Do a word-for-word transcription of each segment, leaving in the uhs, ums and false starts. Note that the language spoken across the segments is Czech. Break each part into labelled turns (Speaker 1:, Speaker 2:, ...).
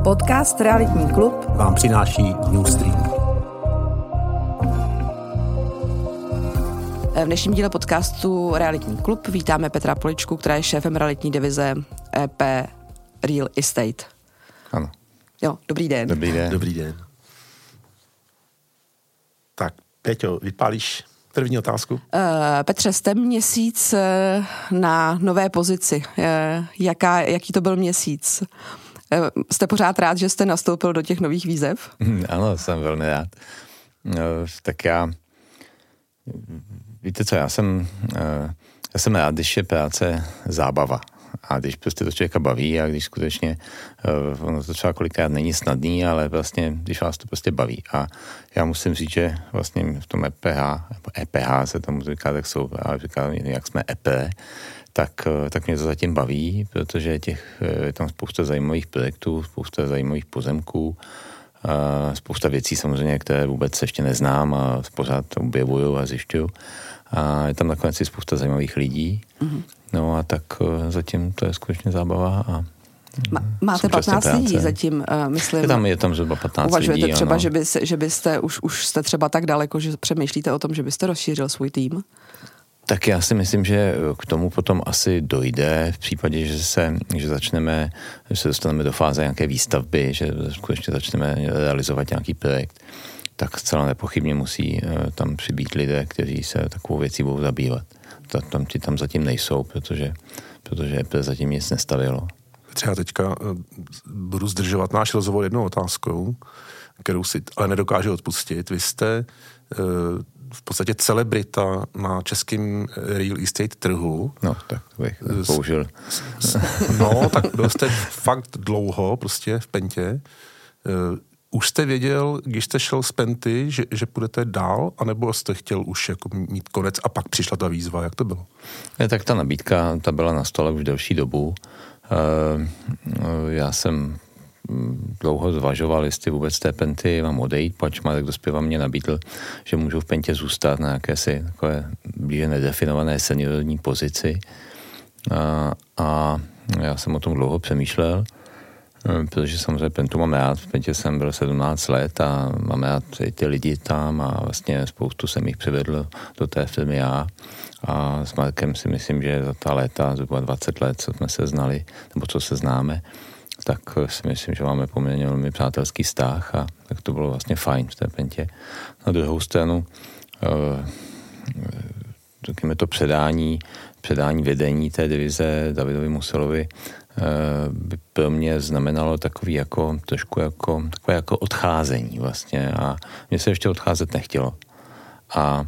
Speaker 1: Podcast Realitní klub
Speaker 2: vám přináší Newstream.
Speaker 1: V dnešním díle podcastu Realitní klub vítáme Petra Poličku, která je šéfem realitní divize E P Real Estate.
Speaker 3: Ano.
Speaker 1: Jo, dobrý den.
Speaker 3: Dobrý den.
Speaker 2: Dobrý den. Tak, Peťo, vypálíš první otázku?
Speaker 1: Uh, Petře, jste měsíc uh, na nové pozici. Uh, jaká, jaký to byl měsíc? Uh, jste pořád rád, že jste nastoupil do těch nových výzev?
Speaker 3: Ano, jsem velmi rád. No, tak já, víte co, já jsem, já jsem rád, když je práce zábava. A když prostě to člověka baví a když skutečně, ono to třeba kolikrát není snadný, ale vlastně, když vás to prostě baví. A já musím říct, že vlastně v tom E P H, E P H se tomu říká, tak jsou, ale říká, jak jsme E P, tak, tak mě to zatím baví, protože těch, je tam spousta zajímavých projektů, spousta zajímavých pozemků, spousta věcí samozřejmě, které vůbec ještě neznám a pořád objevuju a zjišťuju. A je tam nakonec i spousta zajímavých lidí. Mm-hmm. No a tak zatím to je skutečně zábava. A
Speaker 1: Má, máte patnáct práce. Lidí zatím, uh, myslím.
Speaker 3: Je tam, je tam zhruba patnáct
Speaker 1: uvažujete
Speaker 3: lidí.
Speaker 1: třeba,
Speaker 3: ano.
Speaker 1: že, bys, že byste, už, už jste třeba tak daleko, že přemýšlíte o tom, že byste rozšířil svůj tým?
Speaker 3: Tak já si myslím, že k tomu potom asi dojde v případě, že se, že začneme, že se dostaneme do fáze nějaké výstavby, že skutečně začneme realizovat nějaký projekt, tak zcela nepochybně musí tam přibýt lidé, kteří se takovou věcí budou zabývat. Tam ti tam zatím nejsou, protože, protože E P zatím nic nestavilo.
Speaker 2: Třeba teďka budu zdržovat náš rozhovor jednou otázkou, kterou si ale nedokážu odpustit. Vy jste v podstatě celebrita na českém real estate trhu.
Speaker 3: No, tak bych použil.
Speaker 2: No, tak byl jste fakt dlouho prostě v Pentě. Už jste věděl, když jste šel z Penty, že, že půjdete dál, anebo jste chtěl už jako mít konec a pak přišla ta výzva, jak to bylo?
Speaker 3: Je, tak ta nabídka, ta byla na stole už delší dobu. Já jsem dlouho zvažoval, jestli vůbec té Penty mám odejít, pač Marek Dospěva mě nabídl, že můžu v Pentě zůstat na jakési takové blíže nedefinované seniorní pozici. A, a já jsem o tom dlouho přemýšlel, protože samozřejmě Pentu mám rád, v Pentě jsem byl sedmnáct let a mám rád ty lidi tam a vlastně spoustu jsem jich přivedl do té firmy já. A s Markem si myslím, že za ta léta, zhruba dvacet let, co jsme se znali, nebo co se známe, tak si myslím, že máme poměrně velmi přátelský vztah a tak to bylo vlastně fajn v té Pentě. Na druhou stranu, řekněme to předání, předání vedení té divize Davidovi Muselovi by pro mě znamenalo takový jako, trošku jako, takové jako odcházení vlastně a mně se ještě odcházet nechtělo. A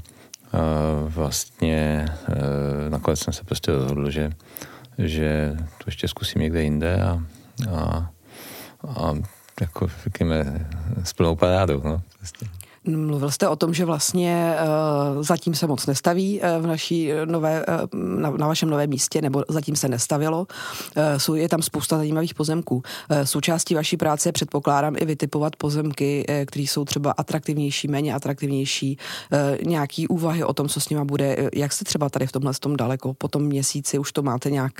Speaker 3: vlastně nakonec jsem se prostě rozhodl, že, že to ještě zkusím někde jinde a A, a jako, řekněme, s plnou parádou, no. Prostě.
Speaker 1: Mluvil jste o tom, že vlastně uh, zatím se moc nestaví uh, v naší nové, uh, na, na vašem novém místě, nebo zatím se nestavilo. Uh, jsou, je tam spousta zajímavých pozemků. Uh, součástí vaší práce předpokládám i vytipovat pozemky, uh, které jsou třeba atraktivnější, méně atraktivnější, uh, nějaký úvahy o tom, co s nima bude. Uh, jak jste třeba tady v tomhle tom daleko? Po tom měsíci už to máte nějak...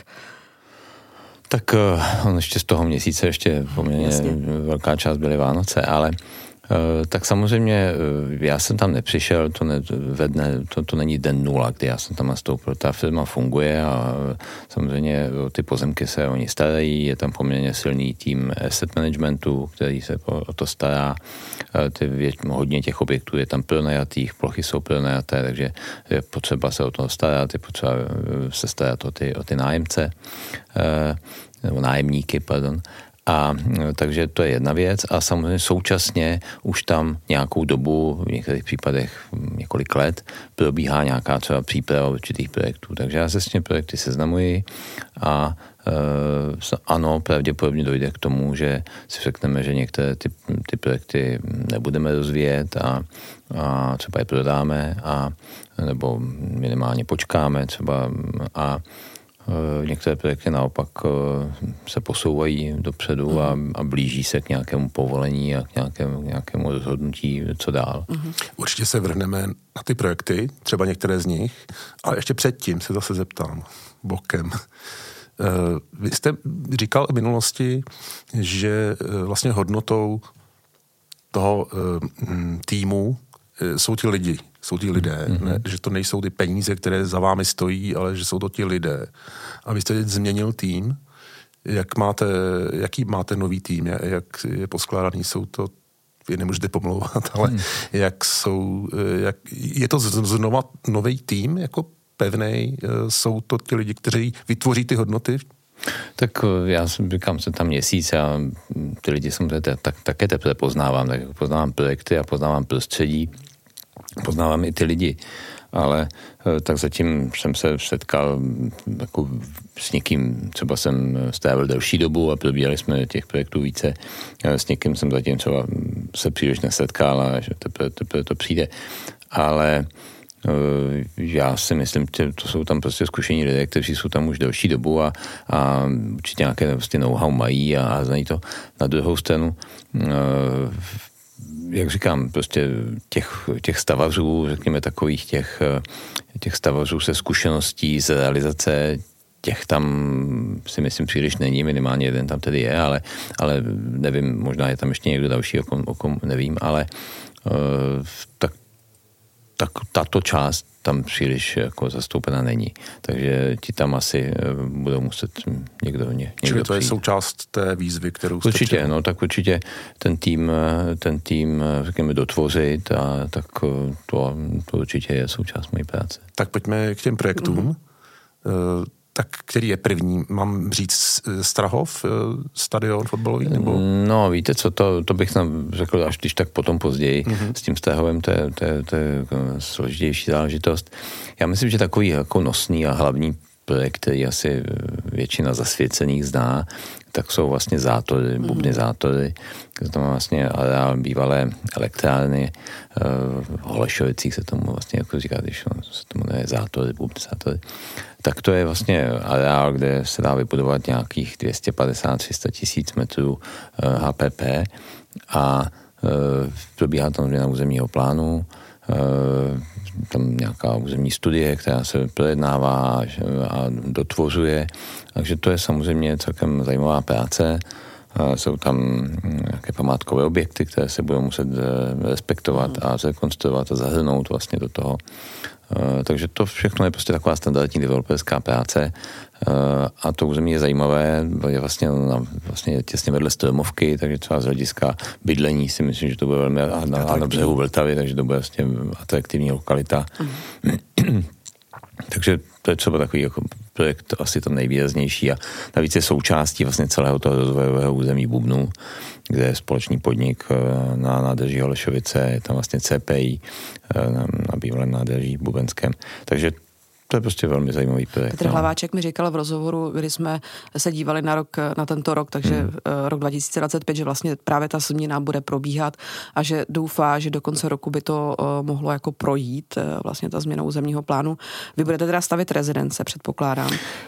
Speaker 3: Tak on ještě z toho měsíce ještě poměrně Jasně. velká část byly Vánoce, ale tak samozřejmě já jsem tam nepřišel, to, ne, ve dne, to, to není den nula, kdy já jsem tam nastoupil. Ta firma funguje a samozřejmě ty pozemky se o ní starají, je tam poměrně silný tým asset managementu, který se o to stará. Ty, hodně těch objektů je tam pronajatých, plochy jsou pronajaté, takže je potřeba se o to starat, je potřeba se starat o ty, o ty nájemce, nebo nájemníky, pardon. A takže to je jedna věc a samozřejmě současně už tam nějakou dobu, v některých případech několik let, probíhá nějaká třeba příprava určitých projektů. Takže já se s těmi projekty seznamuji a e, ano, pravděpodobně dojde k tomu, že si řekneme, že některé ty, ty projekty nebudeme rozvíjet a, a třeba je prodáme a nebo minimálně počkáme třeba a některé projekty naopak se posouvají dopředu a, a blíží se k nějakému povolení a k nějakému, nějakému rozhodnutí, co dál.
Speaker 2: Určitě se vrhneme na ty projekty, třeba některé z nich, ale ještě předtím se zase zeptám bokem. Vy jste říkal v minulosti, že vlastně hodnotou toho týmu jsou ti lidi, jsou ti lidé, mm-hmm. ne, že to nejsou ty peníze, které za vámi stojí, ale že jsou to ti lidé. A vy jste teď změnil tým. Jak máte, jaký máte nový tým? Jak je poskládaný? Jsou to, vy nemůžete pomlouvat, ale mm. jak jsou, jak, je to znova nový tým, jako pevnej? Jsou to ti lidi, kteří vytvoří ty hodnoty?
Speaker 3: Tak já říkám, jsem tam měsíc a ty lidi samozřejmě tak, také teprve poznávám. Tak poznávám projekty a poznávám prostředí, poznávám i ty lidi. Ale tak zatím jsem se setkal jako s někým, třeba jsem strávil delší dobu a probírali jsme těch projektů více. S někým jsem zatím třeba se příliš nesetkal a že teprve, teprve to přijde. Ale já si myslím, že to jsou tam prostě zkušení lidé, kteří jsou tam už delší dobu a, a určitě nějaké prostě know-how mají a, a znají to. Na druhou stranu jak říkám, prostě těch, těch stavařů, řekněme takových těch, těch stavařů se zkušeností z realizace, těch tam si myslím příliš není, minimálně jeden tam tedy je, ale, ale nevím, možná je tam ještě někdo další, o kom, o kom nevím, ale uh, tak, tak tato část tam příliš jako zastoupená není. Takže ti tam asi budou muset někdo, někdo
Speaker 2: Čili to
Speaker 3: přijít.
Speaker 2: je součást té výzvy, kterou jste
Speaker 3: Určitě,
Speaker 2: přijel.
Speaker 3: no tak určitě ten tým, ten tým, řekněme, dotvořit a tak to, to určitě je součást mojí práce.
Speaker 2: Tak pojďme k těm projektům. Mm-hmm. Tak který je první? Mám říct Strahov, stadion fotbalový? Nebo?
Speaker 3: No, víte co, to, to bych nám řekl až když tak potom později. Mm-hmm. S tím Strahovem to je, to, je, to je složitější záležitost. Já myslím, že takový jako nosný a hlavní projekt, který asi většina zasvěcených zná, tak jsou vlastně zátory, bubny zátory. To má vlastně areál bývalé elektrárny v Holešovicích se tomu vlastně jako říká, když no, se tomu jmenuje zátory, bubny zátory. Tak to je vlastně areál, kde se dá vybudovat nějakých dvě stě padesát až tři sta tisíc metrů H P P a probíhá tam změna územního plánu, tam nějaká územní studie, která se projednává a dotvořuje. Takže to je samozřejmě celkem zajímavá práce. Jsou tam nějaké památkové objekty, které se budou muset respektovat a zrekonstruovat a zahrnout vlastně do toho. Takže to všechno je prostě taková standardní developerská práce a to území je zajímavé, je vlastně, vlastně těsně vedle Stromovky, takže třeba z hlediska bydlení si myslím, že to bude velmi a na, a na břehu Vltavy, takže to bude vlastně atraktivní lokalita. Mm. Takže to je třeba takový jako projekt asi to nejvýraznější a navíc je součástí vlastně celého toho rozvojového území Bubnů, kde je společný podnik na nádrží Holešovice, je tam vlastně C P I na, na bývalém nádrží Bubenském. Takže to je prostě velmi zajímavý projekt.
Speaker 1: Petr Hlaváček mi říkal v rozhovoru, kdy jsme se dívali na rok, na tento rok, takže hmm. rok dva tisíce dvacet pět, že vlastně právě ta změna bude probíhat a že doufá, že do konce roku by to mohlo jako projít, vlastně ta změna územního plánu. Vy budete teda stavit rezidence, předpokládám.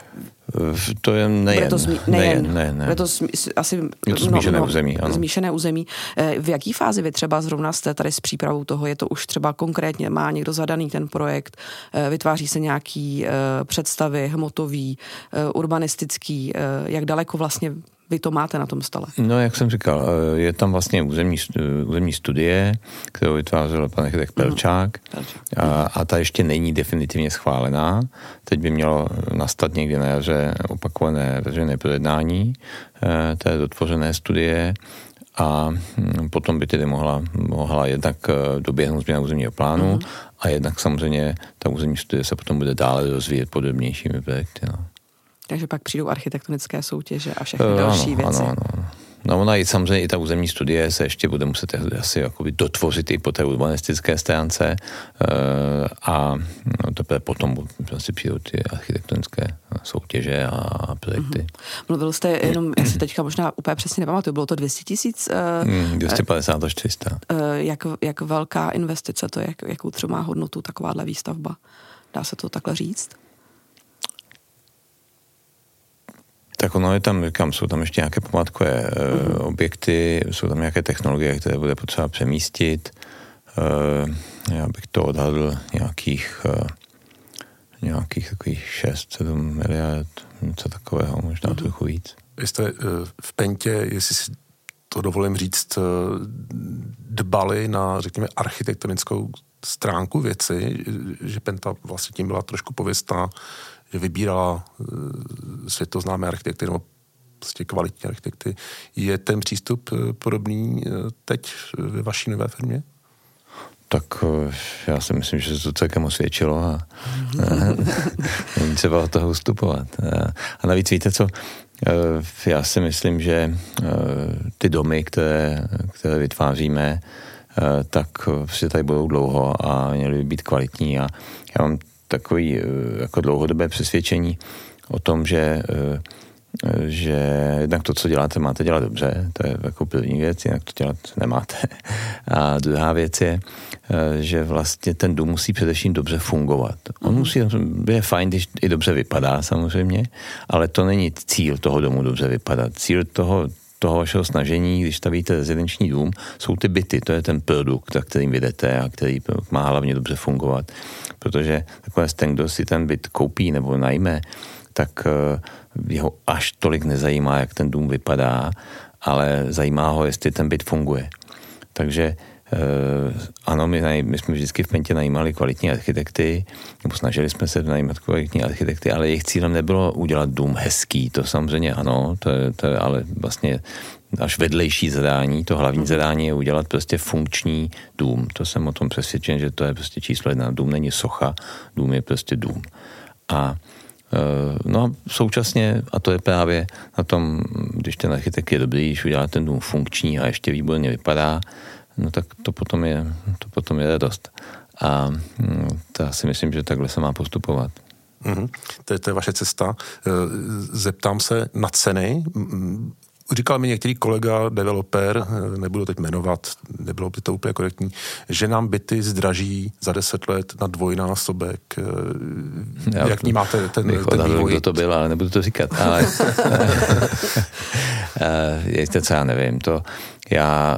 Speaker 3: To je nejen.
Speaker 1: To smí, nejen.
Speaker 3: nejen ne, ne.
Speaker 1: Bude to smí, asi
Speaker 3: je to smíšené
Speaker 1: no,
Speaker 3: území, ano.
Speaker 1: Smíšené území. V jaký fázi vy třeba zrovna jste tady s přípravou toho? Je to už třeba konkrétně, má někdo zadaný ten projekt, vytváří se nějaký představy hmotový, urbanistický, jak daleko vlastně vy to máte na tom stole? No, jak jsem říkal, je tam vlastně územní, územní studie, kterou vytvářel pan architekt Pelčák a, a ta ještě není definitivně schválená. Teď by mělo nastat někdy na jaře opakované veřejné projednání té dotvořené studie a potom by tedy mohla, mohla jednak doběhnout změna územního plánu mm. a jednak samozřejmě ta územní studie se potom bude dále rozvíjet podobnějšími projekty. No. Takže pak přijdou architektonické soutěže a všechny uh, další ano, věci. Ano, ano. No ona i samozřejmě i ta územní studie se ještě bude muset asi jakoby dotvořit i po té urbanistické stránce uh, a no, teprve potom asi přijdou ty architektonické soutěže a projekty. Mm-hmm. Mluvil jste jenom, já si teďka možná úplně přesně nepamatuju, bylo to dvě stě tisíc? Uh, mm, dvě stě padesát až tři sta. Uh, jak, jak velká investice to je, jak, jakou třeba má hodnotu takováhle výstavba? Dá se to takhle říct? Tak ono je tam, říkám, jsou tam ještě nějaké památkové e, objekty, jsou tam nějaké technologie, které bude potřeba přemístit. E, já bych to odhadl nějakých, e, nějakých takových šest sedm miliard,
Speaker 3: něco takového, možná mm. trochu víc.
Speaker 2: Vy jste v Pentě, jestli si to dovolím říct, dbali na, řekněme, architektonickou stránku věci, že Penta vlastně tím byla trošku pověstná, že vybírala světoznámé architekty nebo prostě kvalitní architekty. Je ten přístup podobný teď ve vaší nové firmě?
Speaker 3: Tak já si myslím, že se to celkem osvědčilo a není třeba od toho ustupovat. A navíc víte co, já si myslím, že ty domy, které, které vytváříme, tak si tady budou dlouho a měly by být kvalitní a já mám takový jako dlouhodobé přesvědčení o tom, že že jednak to, co děláte, máte dělat dobře, to je jako první věc, jinak to dělat nemáte. A druhá věc je, že vlastně ten dům musí především dobře fungovat. On musí, je fajn, když i dobře vypadá samozřejmě, ale to není cíl toho domu dobře vypadat. Cíl toho, toho vašeho snažení, když stavíte rezidenční dům, jsou ty byty, to je ten produkt, za kterým jdete a který má hlavně dobře fungovat. Protože takové ten, kdo si ten byt koupí nebo najme, tak jeho až tolik nezajímá, jak ten dům vypadá, ale zajímá ho, jestli ten byt funguje. Takže ano, my, my jsme vždycky v Pentě najímali kvalitní architekty, nebo snažili jsme se najímat kvalitní architekty, ale jejich cílem nebylo udělat dům hezký, to samozřejmě ano, to je, to je ale vlastně až vedlejší zadání, to hlavní zadání je udělat prostě funkční dům. To jsem o tom přesvědčen, že to je prostě číslo jedna. Dům není socha, dům je prostě dům. A no a současně, a to je právě na tom, když ten architekt je dobrý, když udělá ten dům funkční a ještě výborně vypadá, no tak to potom je, to potom je radost. A to já si myslím, že takhle se má postupovat.
Speaker 2: Mm-hmm. To, je, to je vaše cesta. Zeptám se na ceny. Říkal mi některý kolega, developer, nebudu teď jmenovat, nebylo by to úplně korektní, že nám byty zdraží za deset let na dvojnásobek. Já Jak vnímáte ten, ten vývoj?
Speaker 3: Kdo to byl, ale nebudu to říkat. Ale víte co, já nevím. To já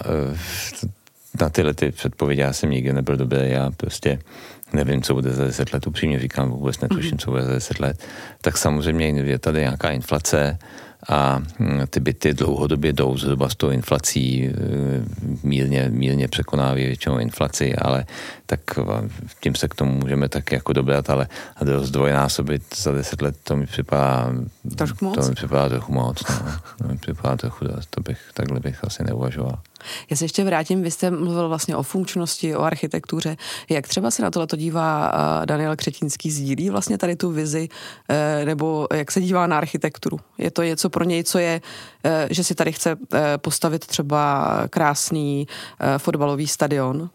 Speaker 3: na tyhle ty předpovědi já jsem nikdy nebyl dobrý. Já prostě nevím, co bude za deset let. Upřímně říkám, vůbec netuším, co bude za deset let. Tak samozřejmě je tady nějaká inflace, a ty byty dlouhodobě jdou zhruba s tou inflací, mírně, mírně překonávají většinou inflaci, ale tak tím se k tomu můžeme tak jako dobrat, ale zdvojnásobit za deset let, to mi připadá
Speaker 1: trošku moc.
Speaker 3: To mi připadá trochu moc, no. To mi připadá trochu dost, to bych, takhle bych asi neuvažoval.
Speaker 1: Já se ještě vrátím, vy jste mluvil vlastně o funkčnosti, o architektuře. Jak třeba se na tohle to dívá Daniel Křetínský, sdílí vlastně tady tu vizi, nebo jak se dívá na architekturu? Je to něco pro něj, co je, že si tady chce postavit třeba krásný fotbalový stadion?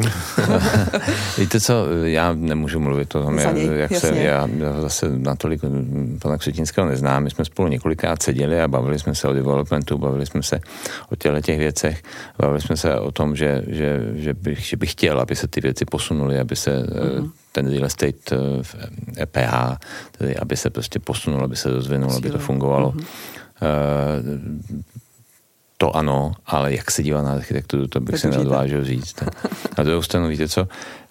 Speaker 3: Víte co, já nemůžu mluvit o tom, já, jak se, já, já zase natolik pana Křetínského neznám, my jsme spolu několikrát seděli a bavili jsme se o developmentu, bavili jsme se o těchto těch věcech, bavili jsme se o tom, že, že, že, bych, že bych chtěl, aby se ty věci posunuly, aby se mm-hmm. ten real estate v E P H, tedy aby se prostě posunul, aby se rozvinul, aby to fungovalo. Mm-hmm. Uh, To ano, ale jak se dívá na architekturu, to bych se neodvážil říct. Na druhou stranu, víte co,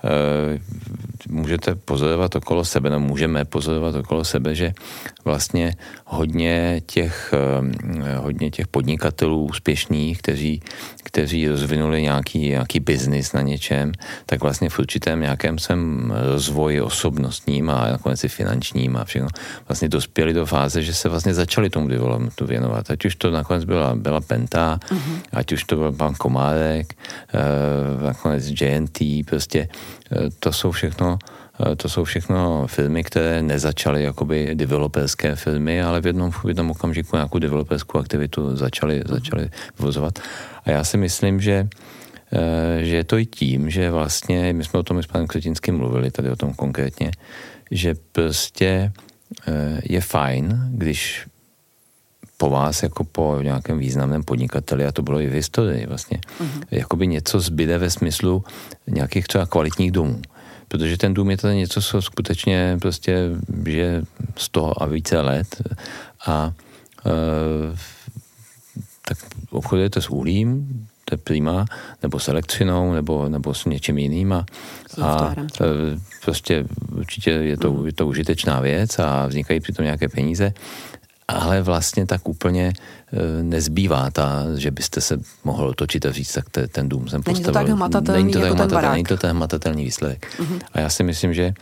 Speaker 3: můžete pozorovat okolo sebe, no můžeme pozorovat okolo sebe, že vlastně hodně těch, hodně těch podnikatelů úspěšných, kteří, kteří rozvinuli nějaký, nějaký biznis na něčem, tak vlastně v určitém nějakém svém rozvoji osobnostním a nakonec i finančním a všechno, vlastně dospěli do fáze, že se vlastně začali tomu developmentu věnovat. Ať už to nakonec byla, byla Penta, mm-hmm. ať už to byl pan Komárek, nakonec J N T, prostě to jsou všechno, to jsou všechno firmy, které nezačaly jakoby developerské firmy, ale v jednom, v jednom okamžiku nějakou developerskou aktivitu začaly, začaly vozovat. A já si myslím, že, že je to i tím, že vlastně, my jsme o tom i s panem Křetínským mluvili, tady o tom konkrétně, že prostě je fajn, když po vás, jako po nějakém významném podnikateli, a to bylo i v historii vlastně, uh-huh. jakoby něco zbyde ve smyslu nějakých třeba kvalitních domů. Protože ten dům je tady něco, co skutečně prostě žije sto a více let a e, tak obchodujete s uhlím, to je prima, nebo s elektřinou, nebo, nebo s něčím jiným a, a prostě určitě je to, mm. je to užitečná věc a vznikají přitom nějaké peníze, ale vlastně tak úplně nezbývá ta, že byste se mohl otočit a říct, tak te, ten dům jsem postavil.
Speaker 1: Není to tak hmatatelný
Speaker 3: není to
Speaker 1: jako
Speaker 3: tak
Speaker 1: ten barák.
Speaker 3: Není to ten hmatatelný výsledek. Mm-hmm. A já si myslím, že,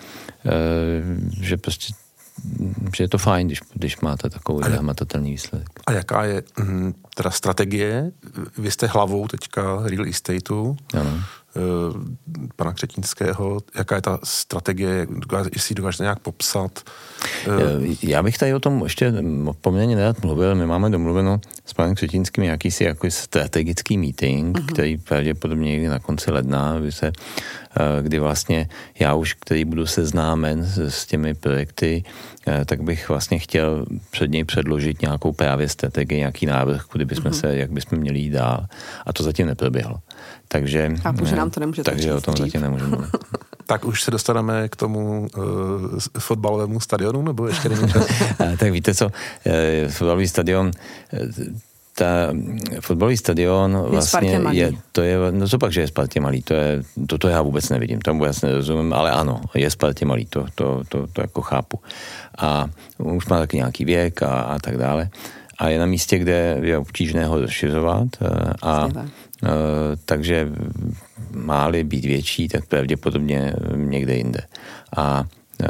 Speaker 3: že prostě že je to fajn, když, když máte takový hmatatelný výsledek.
Speaker 2: A jaká je hm, teda strategie? Vy jste hlavou teďka real estateu, ano. pana Křetínského. Jaká je ta strategie? Jestli dokážete nějak popsat?
Speaker 3: Já bych tady o tom ještě poměrně nerad mluvil. My máme domluveno s panem Křetínským jakýsi jako strategický meeting, uh-huh. který pravděpodobně někdy na konci ledna, se, kdy vlastně já už, který budu seznámen s, s těmi projekty, tak bych vlastně chtěl před něj předložit nějakou právě strategii, nějaký návrh, kudy bychom uh-huh. se, jak bychom měli jít dál. A to zatím neproběhlo. Takže,
Speaker 1: Chápu, že nám to nemůžete
Speaker 3: takže o tom dřív. Zatím nemůžeme mluvit.
Speaker 2: Tak už se dostaneme k tomu uh, fotbalovému stadionu, nebo ještě není čas?
Speaker 3: Tak víte co, fotbalový stadion, ta fotbalový stadion
Speaker 1: je
Speaker 3: vlastně je, to je, no co pak, že je Spartě malý, to je, to, to já vůbec nevidím, tomu vůbec nerozumím, ale ano, je Spartě malý, to, to, to, to jako chápu. A už má taky nějaký věk a, a tak dále. A je na místě, kde je obtížné ho rozšiřovat a Uh, takže má-li být větší, tak pravděpodobně někde jinde. A uh,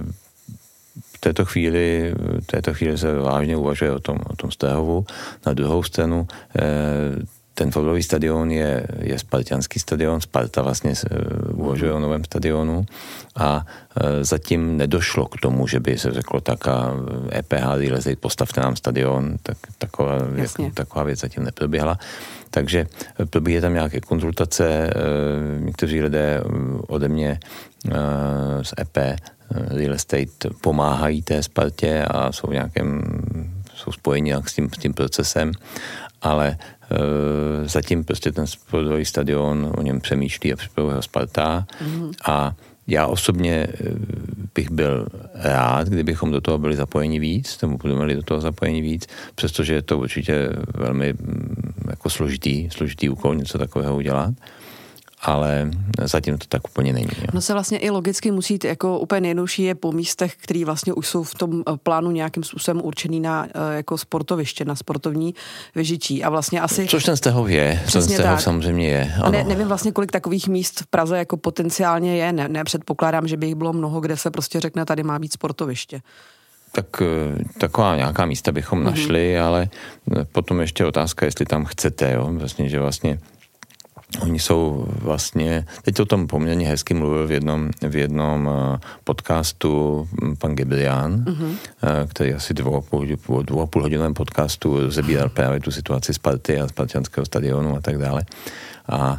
Speaker 3: v této chvíli, v této chvíli se vážně uvažuje o tom, o tom Strahovu. Na druhou stranu uh, ten fotbalový stadion je, je spartianský stadion, Sparta vlastně uvažuje o novém stadionu a e, zatím nedošlo k tomu, že by se řeklo tak a E P H Real Estate postavte nám stadion, tak taková, jak, taková věc zatím neproběhla. Takže probíhají tam nějaké konzultace, e, někteří lidé ode mě e, z E P Real Estate pomáhají té Spartě a jsou nějakém, jsou spojeni s tím, s tím procesem, ale e, zatím prostě ten sportový stadion, o něm přemýšlí a připravuje ho Sparta mm. a já osobně bych byl rád, kdybychom do toho byli zapojeni víc, tomu budeme do toho zapojeni víc, přestože je to určitě velmi jako složitý, složitý úkol něco takového udělat. Ale zatím to tak úplně není. Jo.
Speaker 1: No se vlastně i logicky musí, jako úplně nejjednodušší je po místech, který vlastně už jsou v tom plánu nějakým způsobem určený na jako sportoviště, na sportovní vyžičí. A vlastně asi...
Speaker 3: Což ten Stehov je, ten Stehov samozřejmě je. Ano.
Speaker 1: A ne, nevím vlastně, kolik takových míst v Praze jako potenciálně je. Ne, nepředpokládám, že by jich bylo mnoho, kde se prostě řekne, tady má být sportoviště.
Speaker 3: Tak taková nějaká místa bychom mm-hmm. našli, ale potom ještě otázka, jestli tam chcete, jo, vlastně, že vlastně oni jsou vlastně, teď o tom poměrně hezky mluvil v jednom, v jednom podcastu pan Gebrián, mm-hmm. který asi dvou, po dvou a půl hodinovém podcastu rozebíral právě tu situaci Sparty a spartianského stadionu a tak dále. A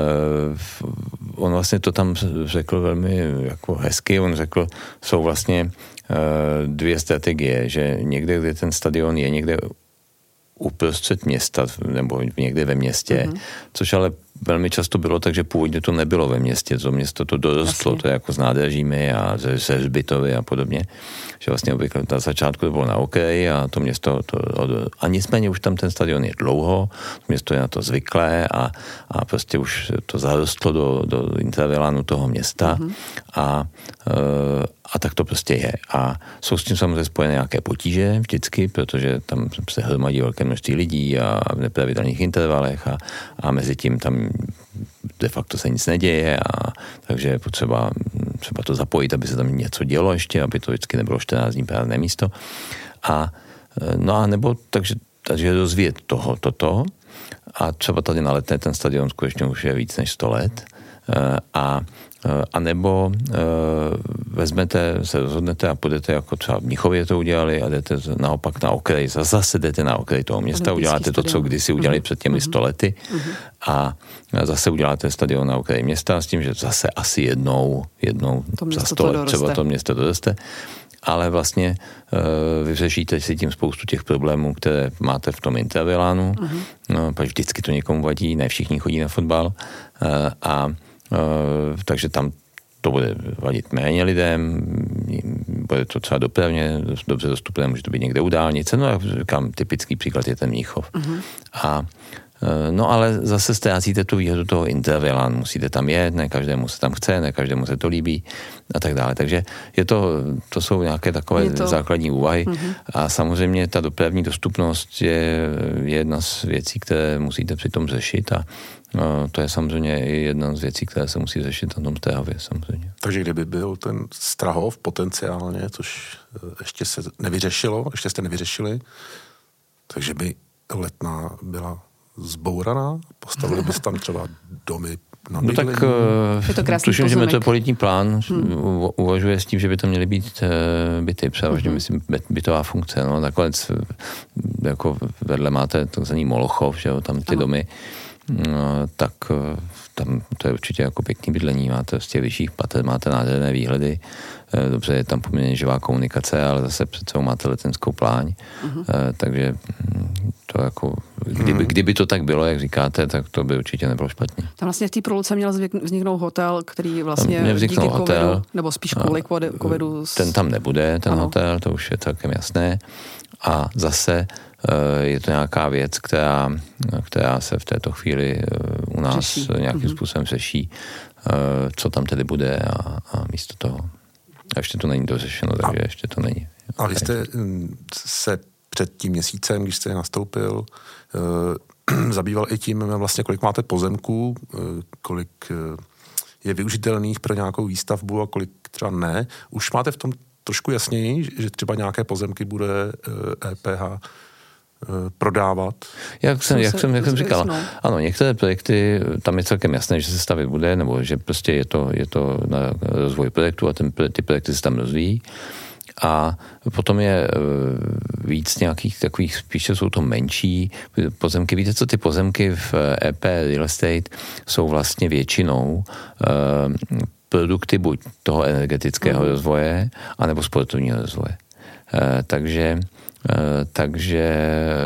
Speaker 3: uh, on vlastně to tam řekl velmi jako hezky, on řekl, jsou vlastně uh, dvě strategie, že někde, kde ten stadion je, někde uprostřed města, nebo někde ve městě, mm-hmm. což ale velmi často bylo tak, že původně to nebylo ve městě, to město to dorostlo, Jasně. to je jako s nádražími a se, se hřbitovy a podobně, že vlastně obvykle na začátku to bylo na okraji a to město, to, a nicméně už tam ten stadion je dlouho, to město je na to zvyklé a, a prostě už to zarostlo do, do intravilánu toho města mm-hmm. a, a tak to prostě je. A jsou s tím samozřejmě spojené nějaké potíže vždycky, protože tam se hromadí velké množství lidí a v nepravidelných intervalech a, a mezi tím tam de facto se nic neděje a takže je potřeba třeba to zapojit, aby se tam něco dělo ještě, aby to vždycky nebylo čtrnáct dní prázdné místo. A no a nebo takže, takže rozvíjet toho, toto a třeba tady na Letné ten stadion skutečně už je víc než sto let a a nebo e, vezmete, se rozhodnete a půjdete, jako třeba v Mnichově to udělali a jdete naopak na okraj, zase jdete na okraj toho města, uděláte to, co kdysi udělali mm-hmm. před těmi sto lety mm-hmm. a zase uděláte stadion na okraji města s tím, že zase asi jednou, jednou za sto let třeba to město doroste. Ale vlastně e, vyřešíte si tím spoustu těch problémů, které máte v tom intravilánu, mm-hmm. no, protože vždycky to někomu vadí, ne všichni chodí na fotbal e, a Uh, takže tam to bude vadit méně lidem, bude to třeba dopravně dobře dostupné, může to být někde u dálnice, no a říkám, typický příklad je ten Mnichov. Uh-huh. A No ale zase ztrácíte tu výhodu toho intervilan, musíte tam jet, ne každému se tam chce, ne každému se to líbí a tak dále. Takže je to, to jsou nějaké takové to... základní úvahy mm-hmm. a samozřejmě ta dopravní dostupnost je jedna z věcí, které musíte přitom řešit a no, to je samozřejmě i jedna z věcí, které se musí řešit na tom Strahově samozřejmě.
Speaker 2: Takže kdyby byl ten Strahov potenciálně, což ještě se nevyřešilo, ještě jste nevyřešili, takže by Letná byla zbouraná, postavili byste tam třeba domy na bydlení.
Speaker 3: No tak tuším, že metropolitní plán hmm. uvažuje s tím, že by to měly být byty, převážně hmm. myslím bytová funkce. No, nakonec jako vedle máte takzvaný Molochov, že jo, tam ty ano. domy, no, tak tam to je určitě jako pěkný bydlení, máte z těch vyšších pater, máte nádherné výhledy, dobře, je tam poměrně živá komunikace, ale zase přece máte letenskou pláň, uh-huh. takže to jako, kdyby, kdyby to tak bylo, jak říkáte, tak to by určitě nebylo špatně.
Speaker 1: Tam vlastně v té proluce měl vzniknout hotel, který vlastně díky covidu, hotel, nebo spíš kvůli covidu...
Speaker 3: Ten tam nebude, ten ano. hotel, to už je celkem jasné. A zase je to nějaká věc, která, která se v této chvíli u nás řeší. nějakým mm-hmm. způsobem řeší, co tam tedy bude a, a místo toho. A ještě to není dořešeno, takže a, ještě to není.
Speaker 2: A vy jste se před tím měsícem, když jste nastoupil, zabýval i tím, vlastně kolik máte pozemků, kolik je využitelných pro nějakou výstavbu a kolik třeba ne. Už máte v tom trošku jasněji, že třeba nějaké pozemky bude E P H prodávat?
Speaker 3: Jak jsem, jak jsem, jak jsem říkal, ano, některé projekty, tam je celkem jasné, že se stavit bude, nebo že prostě je to, je to na rozvoj projektu a ten, ty projekty se tam rozvíjí. A potom je víc nějakých takových, spíše jsou to menší pozemky. Víte, co ty pozemky v E P Real Estate jsou vlastně většinou produkty buď toho energetického mm. rozvoje, anebo sportovního rozvoje. Takže takže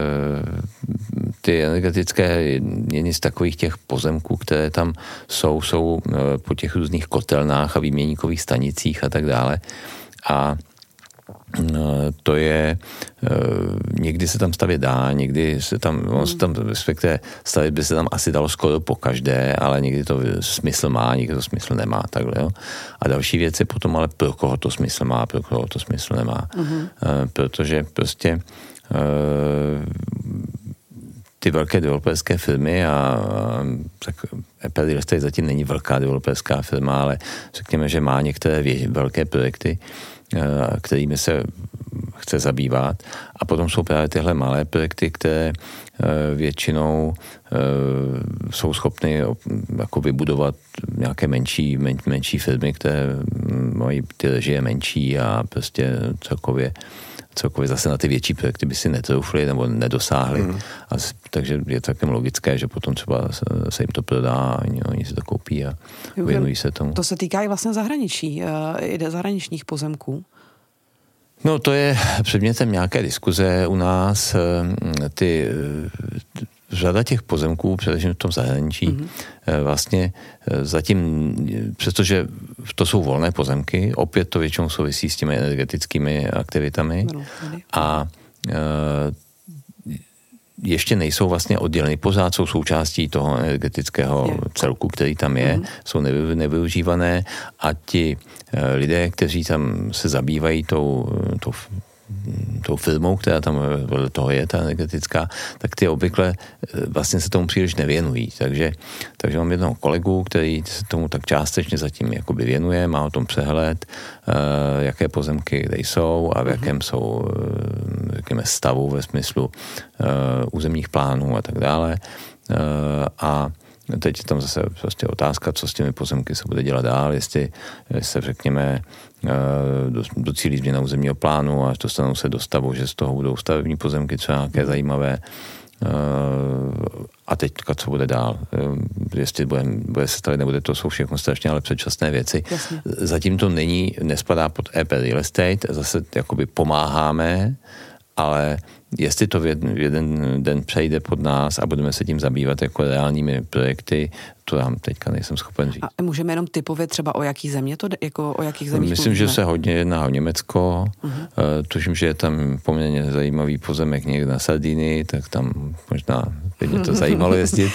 Speaker 3: ty energetické, jedny z takových těch pozemků, které tam jsou, jsou po těch různých kotelnách a výměníkových stanicích a tak dále. A to je, někdy se tam stavět dá, někdy se tam, on se tam, respektive stavit by se tam asi dalo skoro po každé, ale někdy to smysl má, někdy to smysl nemá, takhle, jo. A další věc je potom, ale pro koho to smysl má, pro koho to smysl nemá. Uh-huh. Protože prostě ty velké developerské firmy a tak E P Real Estate zatím není velká developerská firma, ale řekněme, že má některé velké projekty, kterými se chce zabývat. A potom jsou právě tyhle malé projekty, které většinou jsou schopny jako vybudovat nějaké menší, men, menší firmy, které mají ty režie menší a prostě celkově celkově zase na ty větší projekty by si netroufli nebo nedosáhli. Mm. A, takže je celkem logické, že potom třeba se jim to prodá a oni, oni si to koupí a věnují se tomu.
Speaker 1: To se týká i vlastně zahraničí, i zahraničních pozemků.
Speaker 3: No to je předmětem nějaké diskuze u nás. Ty řada těch pozemků, především v tom zahraničí, mm-hmm. vlastně zatím, přestože to jsou volné pozemky, opět to většinou souvisí s těmi energetickými aktivitami no, a ještě nejsou vlastně odděleny, pořád jsou součástí toho energetického je. celku, který tam je, mm-hmm. jsou nevy, nevyužívané a ti lidé, kteří tam se zabývají tou, tou tou firmou, která tam vedle toho je, ta energetická, tak ty obvykle vlastně se tomu příliš nevěnují. Takže, takže mám jednoho kolegu, který se tomu tak částečně zatím jakoby věnuje, má o tom přehled, jaké pozemky kde jsou a v jakém jsou řekněme, stavu ve smyslu územních plánů a tak dále. A teď je tam zase prostě otázka, co s těmi pozemky se bude dělat dál, jestli se řekněme docílí změna územního plánu a dostanou se do stavu, že z toho budou stavební pozemky třeba nějaké zajímavé a teďka co bude dál. Jestli bude, bude se stavit, nebude, to jsou všechno strašně ale předčasné věci. Jasně. Zatím to není, nespadá pod E P Real Estate, zase jakoby pomáháme, ale jestli to v jeden, jeden den přejde pod nás a budeme se tím zabývat jako reálními projekty, to já teďka nejsem schopen říct.
Speaker 1: A můžeme jenom typově třeba o jaký země to, jako o jakých zemích
Speaker 3: Myslím,
Speaker 1: mluvíme?
Speaker 3: že se hodně jedná o Německo, uh-huh. tuším, že je tam poměrně zajímavý pozemek někde na Sardinii, tak tam možná by mě to zajímalo jezdit,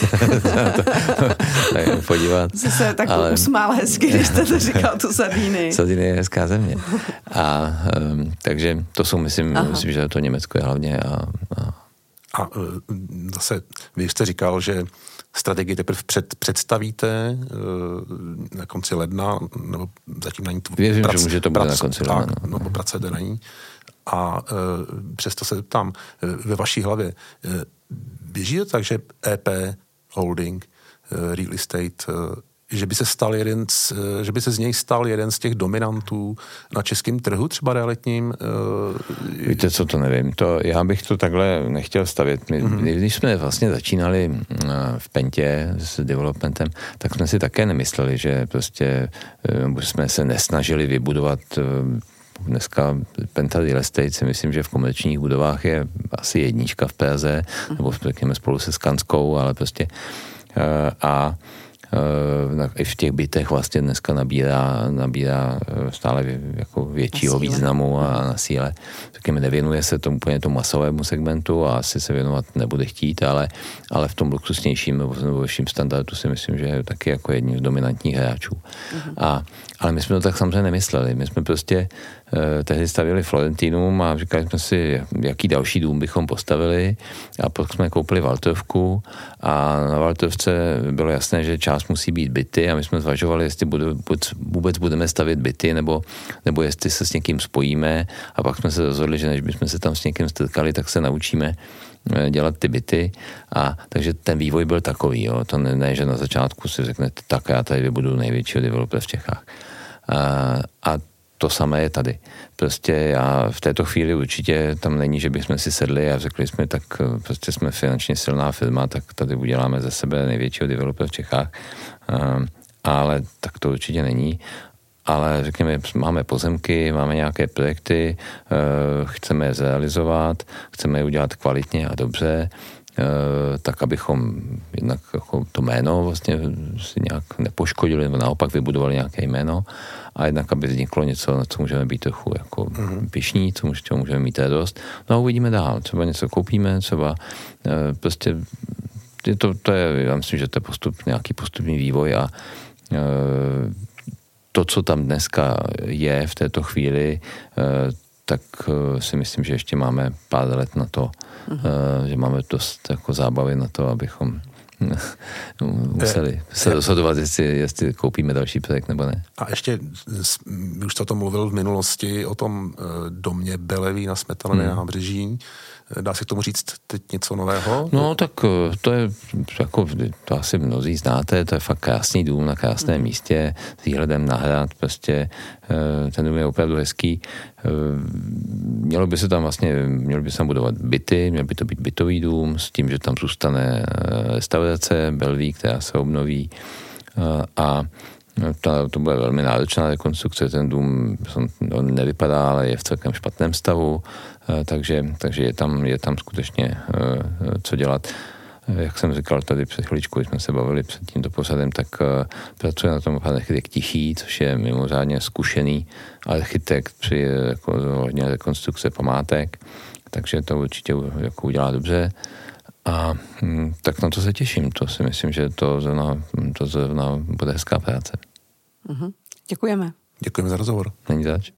Speaker 3: tak podívat.
Speaker 1: Jsi se tak ale... usmál hezky, když jste to říkal, tu Sardinii.
Speaker 3: Sardinie je hezká země. A um, takže to jsou, myslím, Aha. myslím, že to Německo je hlavně. A, a...
Speaker 2: a zase, vy jste říkal, že strategii teprve před, představíte na konci ledna, nebo zatím na ní
Speaker 3: Věřím,
Speaker 2: prac,
Speaker 3: že to bude
Speaker 2: prac,
Speaker 3: na konci ledna.
Speaker 2: Tak, no, nebo pracujete na ní. A e, přesto se ptám, ve vaší hlavě, e, běží to tak, že E P Holding, e, Real Estate, e, že by se stal jeden z, že by se z něj stal jeden z těch dominantů na českém trhu, třeba realitním?
Speaker 3: Uh... Víte co, to nevím. To, já bych to takhle nechtěl stavět. My, mm-hmm. Když jsme vlastně začínali v Pentě s developmentem, tak jsme si také nemysleli, že prostě jsme se nesnažili vybudovat dneska Penta Real Estate, si myslím, že v komerčních budovách je asi jednička v Praze, mm-hmm. nebo řekněme spolu se Skanskou, ale prostě a i v těch bytech vlastně dneska nabírá, nabírá stále jako většího významu a na síle. Řekněme, nevěnuje se tomu úplně tomu masovému segmentu a asi se věnovat nebude chtít, ale, ale v tom luxusnějším nebo vyšším standardu si myslím, že je taky jako jedním z dominantních hráčů. Uh-huh. A, ale my jsme to tak samozřejmě nemysleli. My jsme prostě eh, tehdy stavili Florentinum a říkali jsme si, jaký další dům bychom postavili a pak jsme koupili Valtrovku a na Valtrovce bylo jasné, že část musí být byty a my jsme zvažovali, jestli budu, vůbec budeme stavět byty nebo, nebo jestli se s někým spojíme a pak jsme se rozhodli, že než bychom se tam s někým strkali, tak se naučíme dělat ty byty a takže ten vývoj byl takový, jo. To ne, ne, že na začátku si řeknete, tak já tady vybudu největšího developer v Čechách. A, a to samé je tady. Prostě já v této chvíli určitě tam není, že bychom si sedli a řekli jsme, tak prostě jsme finančně silná firma, tak tady uděláme ze sebe největšího developer v Čechách. A, ale tak to určitě není. Ale řekněme, máme pozemky, máme nějaké projekty, chceme je zrealizovat, chceme je udělat kvalitně a dobře, tak abychom jednak jako to jméno vlastně si nějak nepoškodili, nebo naopak vybudovali nějaké jméno a jednak, aby vzniklo něco, na co můžeme být trochu jako mm-hmm. pyšní, co můžeme mít radost. No a uvidíme dál, třeba něco koupíme, třeba prostě je to, to je, já myslím, že to je postup, nějaký postupný vývoj a to, co tam dneska je v této chvíli, tak si myslím, že ještě máme pár let na to, uh-huh. že máme dost jako zábavy na to, abychom museli se rozhodovat, jestli, jestli koupíme další projekt nebo ne.
Speaker 2: A ještě, už jste o tom mluvil v minulosti, o tom domě Bellevue na Smetanově hmm. nábřeží. Dá se k tomu říct teď něco nového?
Speaker 3: No, tak to je, jako, to asi mnozí znáte, to je fakt krásný dům na krásném mm. místě s výhledem na hrad, prostě ten dům je opravdu hezký. Mělo by se tam vlastně, mělo by se tam budovat byty, měl by to být bytový dům s tím, že tam zůstane restaurace Bellevue, která se obnoví a To, to bude velmi náročná rekonstrukce, ten dům on nevypadá, ale je v celkem špatném stavu, takže, takže je, tam, je tam skutečně co dělat. Jak jsem říkal tady před chvíličkou, když jsme se bavili před tímto pořadem, tak pracuje na tom architekt Tichý, což je mimořádně zkušený architekt při jako, hodně rekonstrukce památek, takže to určitě jako udělá dobře. A tak na to se těším. To si myslím, že to zrovna, to zrovna bude hezká práce.
Speaker 1: Uh-huh. Děkujeme.
Speaker 2: Děkujeme za rozhovor.
Speaker 3: Není zač.